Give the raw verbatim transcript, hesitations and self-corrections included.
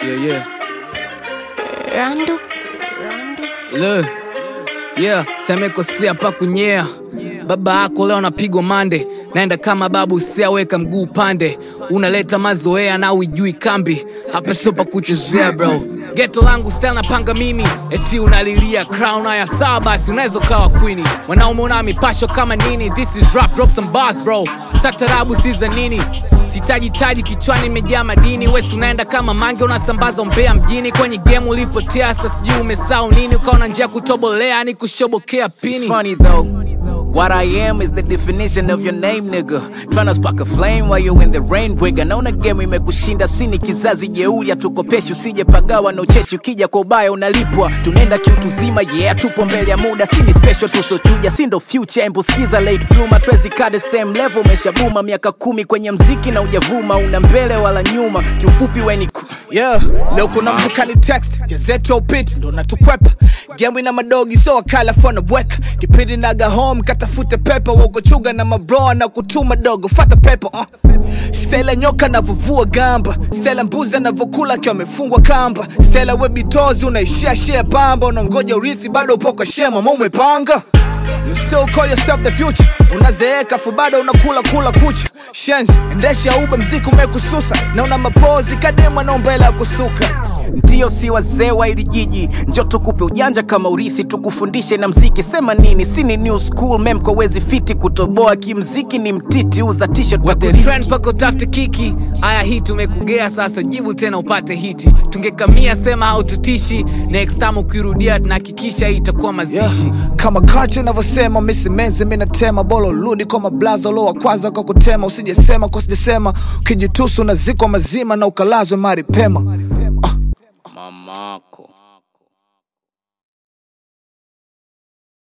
Yeah, yeah. Randu, Randu. Le, yeah, semeko siya pa kunyea. Baba yako leo napigwa mande. Naenda kama babu siaweka mguu pande. Unaleta mazoea na uijui kambi. Hapa sio pa kuchezea bro. Ghetto langu style napanga mimi. Eti unalilia crown haya sawa basi unaweza kawa queenie. Wanaume una mipasho kama nini. This is rap, drop some bars bro. Satarabu si za nini. Sitaji taji kichwani imejaa madini. Wewe unaenda kama mange unasambaza umbea mjini. Kwenye game ulipotea sasa sijui umesahau nini. Ukaona njia kutobolea ni kushobokea pini. It's funny though. What I am is the definition of your name, nigga. Tryna spark a flame while you in the rain, bwiga. Naona game imekushinda sini kizazi jeuli. Tukopesha usije pagawa na ucheshi. Ukija kwa ubaya unalipwa. Tunaenda kiutu zima, yeah, tupo mbele ya muda. Sini special tusochuja, sindo future. Embu skiza late bloomer. Trazy ka the same level, meshabuma. Miaka kumi kwenye mziki na ujavuma. Una mbele wala nyuma, kiufupi we ni ku... Yeah, leo kuna mtu kani text Jazeto upit, ndo natukwepa Game ina madogi, so wakala phone bweka Kipindi naga home, katafute pepa Woko chuga na mabroa na kutuma dogo Fata pepa, uh. Stella nyoka na vuvua gamba Stella mbuza na vokula kia mefungwa kamba Stella webitozi, unaishia share bamba Unangoja urithi, bado upoka shema Mome panga You still call yourself the future Unazeeka fubado unakula kula kucha Shenzi, endesha ube mziku mekususa Na una mapozi kadema na umbela ya kusuka Ndiyo si wazee wa ili jiji. Njoo tukupe ujanja kama urithi. Tukufundishe na mziki. Sema nini, sini new school. Memko wezi fiti kutoboa kimziki ni mtiti. Uza t-shirt pate riski. Trend pako tafte kiki. Aya hii tumekugea sasa jibu tena upate hiti. Tungekamia sema haututishi. Next time ukirudia tunahakikisha hii itakuwa mazishi. Yeah. Kama cartoon navosema misi menzi mina tema. Bolo ludi kwa mablazo lo wa kwanza kwa kutema. Usije sema kwa usije sema. Ukijitusu unazikwa mazima na ukalazwe mari pema. Mamako.